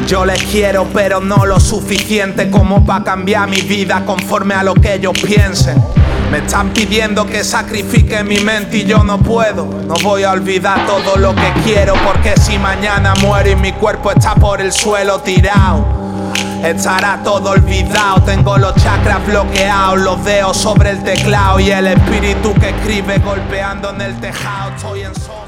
Yo les quiero pero no lo suficiente como para cambiar mi vida conforme a lo que ellos piensen. Me están pidiendo que sacrifique mi mente y yo no puedo. No voy a olvidar todo lo que quiero, porque si mañana muero y mi cuerpo está por el suelo tirado, estará todo olvidado. Tengo los chakras bloqueados, los dedos sobre el teclado y el espíritu que escribe golpeando en el tejado. Estoy en sombra.